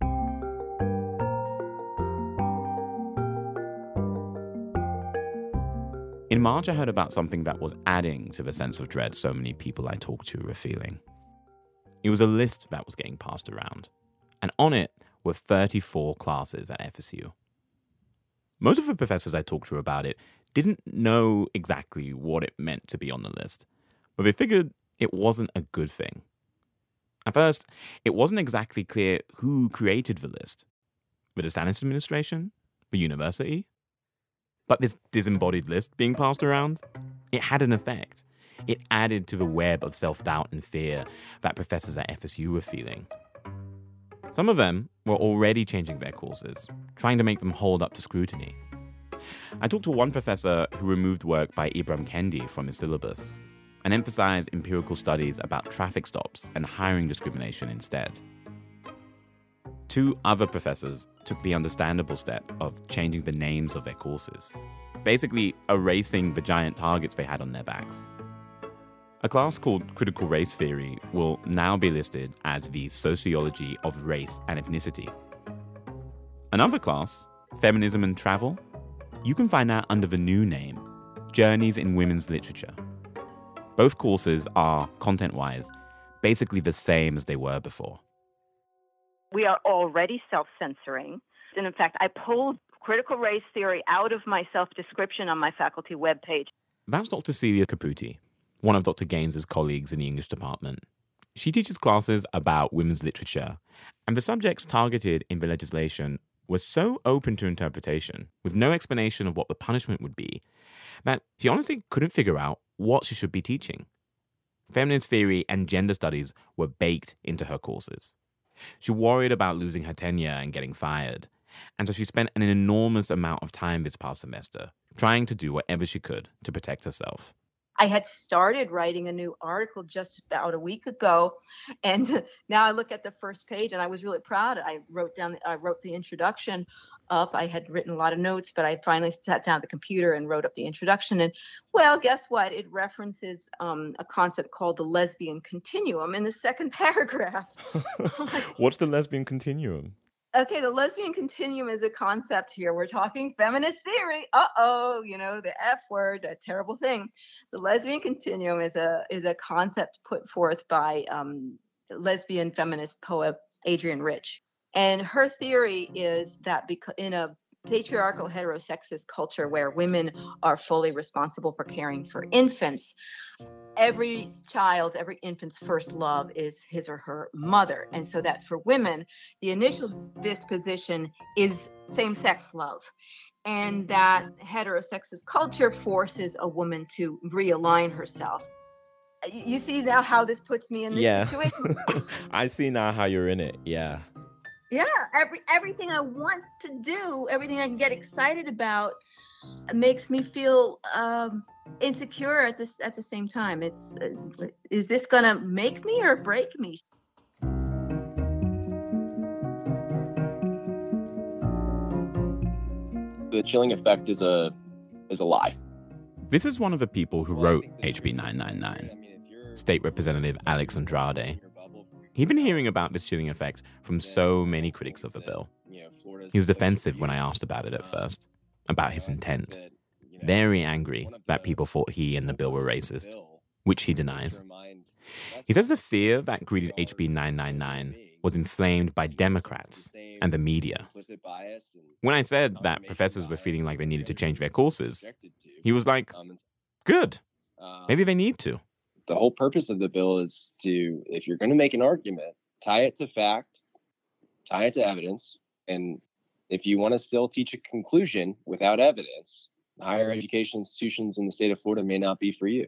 In March, I heard about something that was adding to the sense of dread so many people I talked to were feeling. It was a list that was getting passed around, and on it were thirty-four classes at F S U. Most of the professors I talked to about it didn't know exactly what it meant to be on the list, but they figured it wasn't a good thing. At first, it wasn't exactly clear who created the list. The DeSantis administration? The university? But this disembodied list being passed around, it had an effect. It added to the web of self-doubt and fear that professors at F S U were feeling. Some of them were already changing their courses, trying to make them hold up to scrutiny. I talked to one professor who removed work by Ibram Kendi from his syllabus and emphasized empirical studies about traffic stops and hiring discrimination instead. Two other professors took the understandable step of changing the names of their courses, basically erasing the giant targets they had on their backs. A class called Critical Race Theory will now be listed as the Sociology of Race and Ethnicity. Another class, Feminism and Travel, you can find out under the new name, Journeys in Women's Literature. Both courses are, content-wise, basically the same as they were before. We are already self-censoring. And in fact, I pulled critical race theory out of my self-description on my faculty webpage. That's Doctor Celia Caputi. one of Doctor Gaines's colleagues in the English department. She teaches classes about women's literature, and the subjects targeted in the legislation were so open to interpretation, with no explanation of what the punishment would be, that she honestly couldn't figure out what she should be teaching. Feminist theory and gender studies were baked into her courses. She worried about losing her tenure and getting fired, and so she spent an enormous amount of time this past semester trying to do whatever she could to protect herself. I had started writing a new article just about a week ago, and now I look at the first page, and I was really proud. I wrote down, I wrote the introduction up. I had written a lot of notes, but I finally sat down at the computer and wrote up the introduction. And well, guess what? It references um, a concept called the lesbian continuum in the second paragraph. What's the lesbian continuum? Okay, the lesbian continuum is a concept here. We're talking feminist theory. Uh-oh, you know, the F word, a terrible thing. The lesbian continuum is a is a concept put forth by um, lesbian feminist poet Adrienne Rich. And her theory is that because in a patriarchal heterosexist culture where women are fully responsible for caring for infants, every child's, every infant's first love is his or her mother. And so that for women, the initial disposition is same-sex love. And that heterosexist culture forces a woman to realign herself. You see now how this puts me in this yeah. situation? I see now how you're in it. Yeah. Yeah, every everything I want to do, everything I can get excited about, makes me feel um, insecure at this at the same time. It's uh, is this gonna make me or break me? The chilling effect is a is a lie. This is one of the people who wrote H B nine ninety-nine, State Representative Alex Andrade. He'd been hearing about this chilling effect from so many critics of the bill. He was defensive when I asked about it at first, about his intent. Very angry that people thought he and the bill were racist, which he denies. He says the fear that greeted H B nine ninety-nine was inflamed by Democrats and the media. When I said that professors were feeling like they needed to change their courses, he was like, good, maybe they need to. The whole purpose of the bill is to, if you're going to make an argument, tie it to fact, tie it to evidence. And if you want to still teach a conclusion without evidence, higher education institutions in the state of Florida may not be for you.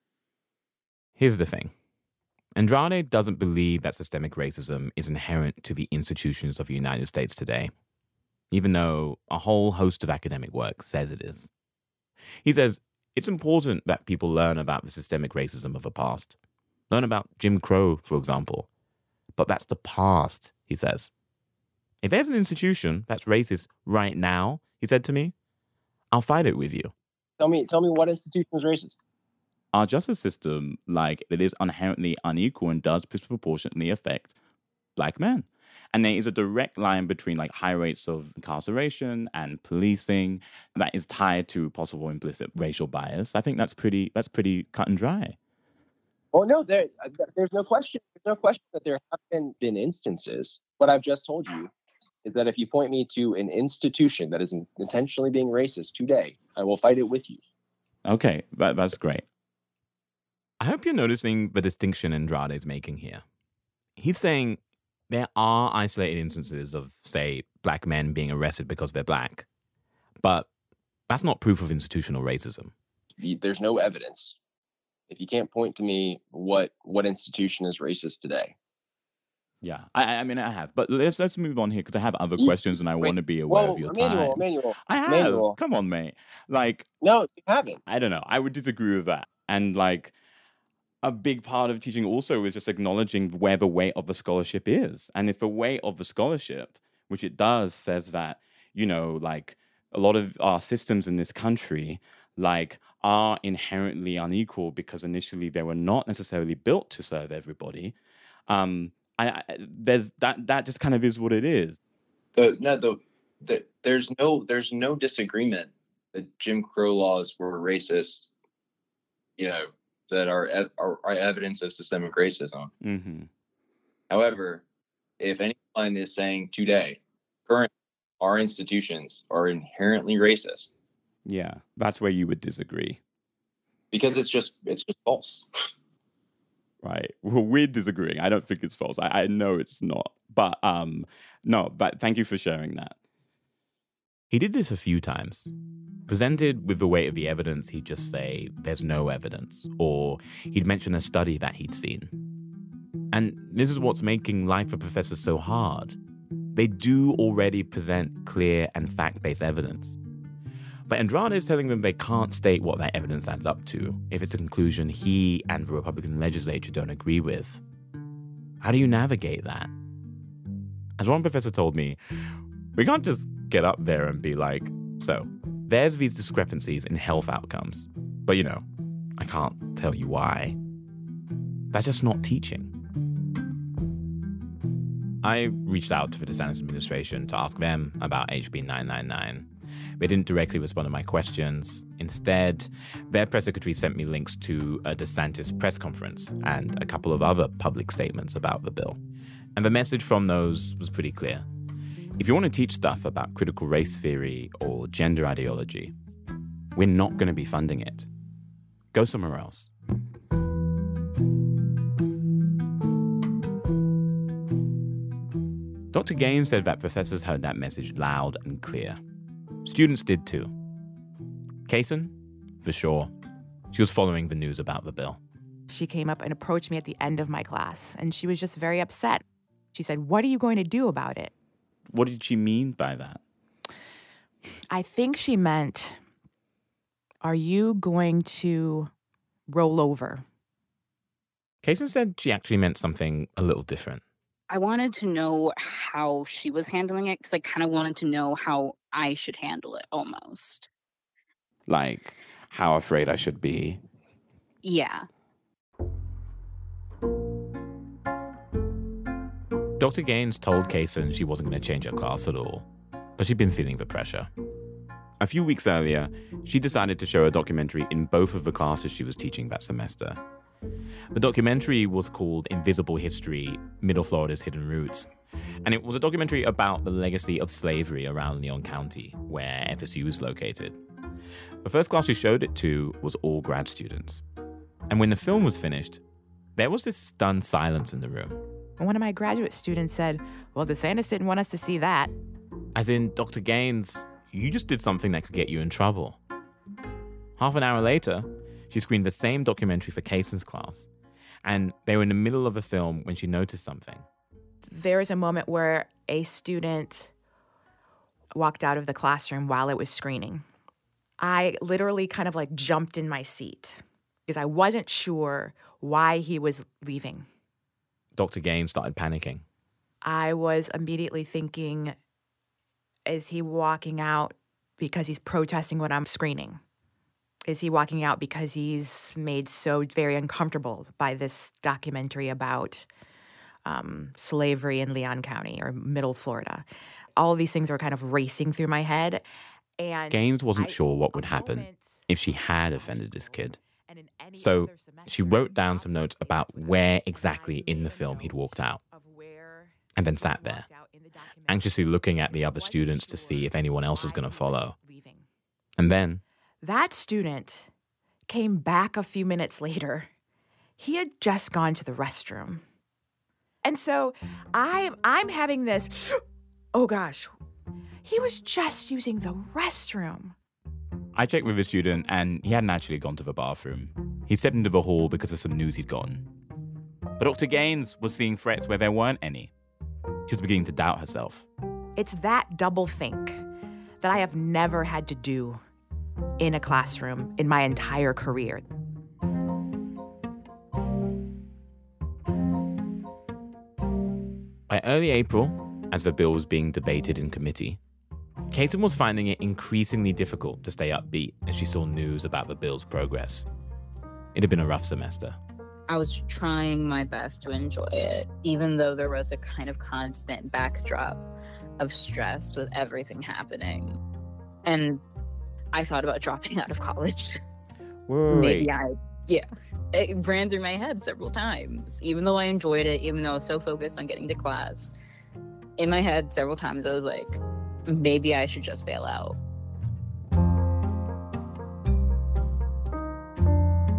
Here's the thing. Andrade doesn't believe that systemic racism is inherent to the institutions of the United States today, even though a whole host of academic work says it is. He says it's important that people learn about the systemic racism of the past. Learn about Jim Crow, for example. But that's the past, he says. If there's an institution that's racist right now, he said to me, I'll fight it with you. Tell me, tell me what institution is racist? Our justice system, like, it is inherently unequal and does disproportionately affect black men. And there is a direct line between, like, high rates of incarceration and policing that is tied to possible implicit racial bias. I think that's pretty that's pretty cut and dry. Well, no, there, there's no question. There's no question that there have been, been instances. What I've just told you is that if you point me to an institution that is intentionally being racist today, I will fight it with you. Okay, that, that's great. I hope you're noticing the distinction Andrade is making here. He's saying there are isolated instances of, say, black men being arrested because they're black, but that's not proof of institutional racism. There's no evidence. If you can't point to me what what institution is racist today. Yeah, I, I mean, I have, but let's let's move on here because I have other questions and I Wait, want to be aware whoa, of your Emmanuel, time. Emmanuel, I have. Emmanuel. Come on, mate. Like, no, you haven't. I don't know. I would disagree with that. And like, a big part of teaching also is just acknowledging where the weight of the scholarship is. And if the weight of the scholarship, which it does, says that, you know, like a lot of our systems in this country, like, are inherently unequal because initially they were not necessarily built to serve everybody. Um, I, I there's that that just kind of is what it is. The no the, the there's no there's no disagreement that Jim Crow laws were racist. You know, that are are, are evidence of systemic racism. Mm-hmm. However, if anyone is saying today, current our institutions are inherently racist. Yeah, that's where you would disagree. because it's just it's just false. Right. Well, we're disagreeing. I don't think it's false. I, I know it's not. But um, no, but thank you for sharing that. He did this a few times. Presented with the weight of the evidence, he'd just say, there's no evidence, or he'd mention a study that he'd seen. And this is what's making life for professors so hard. They do already present clear and fact-based evidence. But Andrade is telling them they can't state what that evidence adds up to if it's a conclusion he and the Republican legislature don't agree with. How do you navigate that? As one professor told me, we can't just get up there and be like, so, there's these discrepancies in health outcomes. But, you know, I can't tell you why. That's just not teaching. I reached out to the DeSantis administration to ask them about H B nine ninety-nine. They didn't directly respond to my questions. Instead, their press secretary sent me links to a DeSantis press conference and a couple of other public statements about the bill. And the message from those was pretty clear. If you want to teach stuff about critical race theory or gender ideology, we're not going to be funding it. Go somewhere else. Doctor Gaines said that professors heard that message loud and clear. Students did too. Kaysen, for sure, she was following the news about the bill. She came up and approached me at the end of my class, and she was just very upset. She said, "What are you going to do about it?" What did she mean by that? I think she meant, are you going to roll over? Kaysen said she actually meant something a little different. I wanted to know how she was handling it because I kind of wanted to know how I should handle it almost. Like, how afraid I should be. Yeah. Doctor Gaines told Kaysen she wasn't going to change her class at all, but she'd been feeling the pressure. A few weeks earlier, she decided to show a documentary in both of the classes she was teaching that semester. The documentary was called Invisible History: Middle Florida's Hidden Roots, and it was a documentary about the legacy of slavery around Leon County, where F S U is located. The first class she showed it to was all grad students. And when the film was finished, there was this stunned silence in the room. One of my graduate students said, "Well, DeSantis didn't want us to see that." As in, Doctor Gaines, you just did something that could get you in trouble. Half an hour later, she screened the same documentary for Kaysen's class, and they were in the middle of the film when she noticed something. There was a moment where a student walked out of the classroom while it was screening. I literally kind of like jumped in my seat because I wasn't sure why he was leaving. Doctor Gaines started panicking. I was immediately thinking, is he walking out because he's protesting what I'm screening? Is he walking out because he's made so very uncomfortable by this documentary about um, slavery in Leon County or Middle Florida? All of these things were kind of racing through my head. And Gaines wasn't I, sure what would happen if she had offended this kid. So she wrote down some notes about where exactly in the film he'd walked out, and then sat there, anxiously looking at the other students to see if anyone else was going to follow. And then that student came back a few minutes later. He had just gone to the restroom. And so I'm, I'm having this, oh gosh, he was just using the restroom. I checked with the student, and he hadn't actually gone to the bathroom. He stepped into the hall because of some news he'd gotten. But Doctor Gaines was seeing threats where there weren't any. She was beginning to doubt herself. It's that double think that I have never had to do in a classroom in my entire career. By early April, as the bill was being debated in committee, Kaysen was finding it increasingly difficult to stay upbeat as she saw news about the bill's progress. It had been a rough semester. I was trying my best to enjoy it, even though there was a kind of constant backdrop of stress with everything happening. And I thought about dropping out of college. Wait. Maybe I, yeah. It ran through my head several times, even though I enjoyed it, even though I was so focused on getting to class. In my head, several times, I was like, maybe I should just bail out.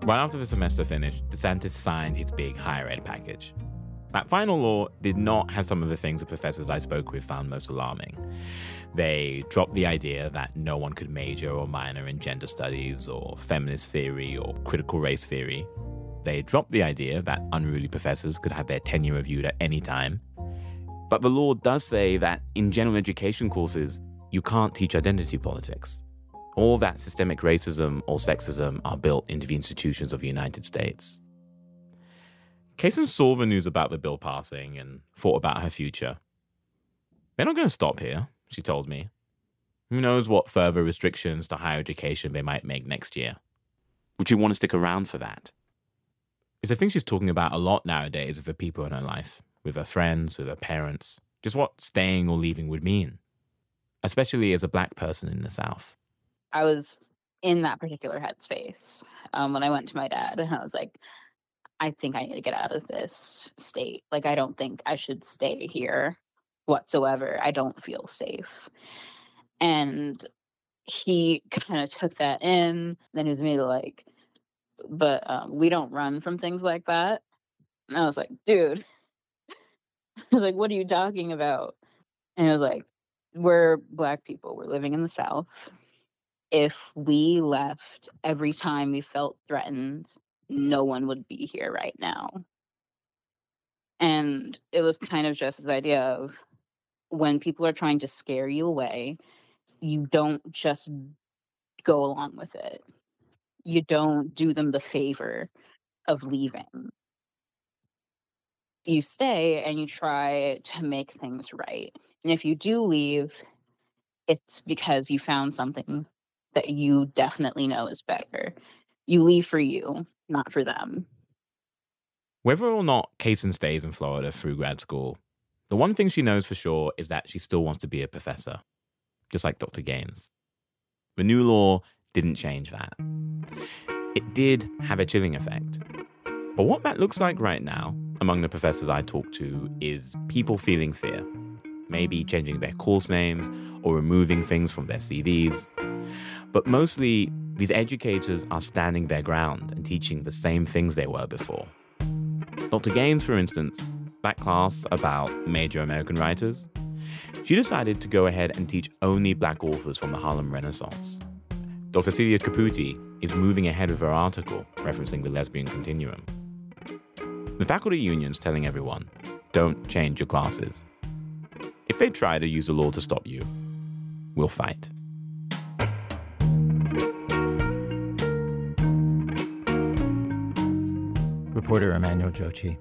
Right after the semester finished, DeSantis signed his big higher ed package. That final law did not have some of the things the professors I spoke with found most alarming. They dropped the idea that no one could major or minor in gender studies or feminist theory or critical race theory. They dropped the idea that unruly professors could have their tenure reviewed at any time. But the law does say that in general education courses, you can't teach identity politics. All that systemic racism or sexism are built into the institutions of the United States. Kaysen saw the news about the bill passing and thought about her future. They're not going to stop here, she told me. Who knows what further restrictions to higher education they might make next year? Would she want to stick around for that? It's a thing she's talking about a lot nowadays with the people in her life, with her friends, with her parents, just what staying or leaving would mean, especially as a black person in the South. I was in that particular headspace um, when I went to my dad, and I was like, I think I need to get out of this state. Like, I don't think I should stay here whatsoever. I don't feel safe. And he kind of took that in. Then he was maybe like, but um, we don't run from things like that. And I was like, dude, I was like, what are you talking about? And he was like, we're Black people. We're living in the South. If we left every time we felt threatened, no one would be here right now. And it was kind of just this idea of when people are trying to scare you away, you don't just go along with it. You don't do them the favor of leaving. You stay and you try to make things right. And if you do leave, it's because you found something that you definitely know is better. You leave for you, not for them. Whether or not Kaysen stays in Florida through grad school, the one thing she knows for sure is that she still wants to be a professor, just like Doctor Gaines. The new law didn't change that. It did have a chilling effect. But what that looks like right now, among the professors I talk to, is people feeling fear. Maybe changing their course names or removing things from their C Vs. But mostly, these educators are standing their ground and teaching the same things they were before. Doctor Gaines, for instance, that class about major American writers, she decided to go ahead and teach only Black authors from the Harlem Renaissance. Doctor Celia Caputi is moving ahead with her article referencing the lesbian continuum. The faculty union's telling everyone, don't change your classes. If they try to use the law to stop you, we'll fight. Reporter Emmanuel Jochi.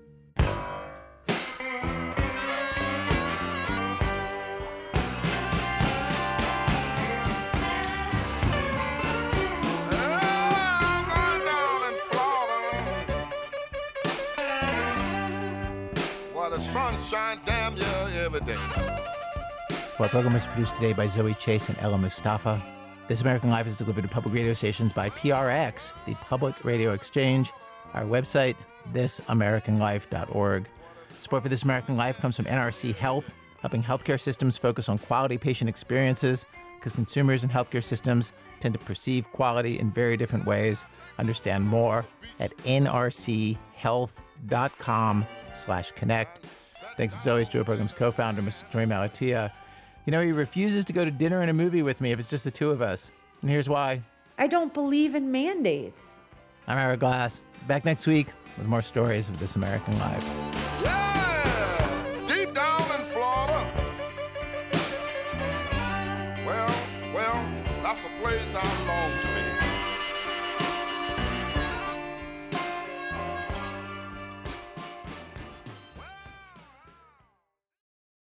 Sunshine, damn you every day. Our program was produced today by Zoe Chase and Ella Mustafa. This American Life is delivered to public radio stations by P R X, the Public Radio Exchange. Our website, this american life dot org. Support for This American Life comes from N R C Health, helping healthcare systems focus on quality patient experiences, because consumers and healthcare systems tend to perceive quality in very different ways. Understand more at n r c health dot com slash connect. Thanks as always to our program's co-founder, Mister Tori Malatia. You know, he refuses to go to dinner and a movie with me if it's just the two of us. And here's why. I don't believe in mandates. I'm Eric Glass. Back next week with more stories of This American Life.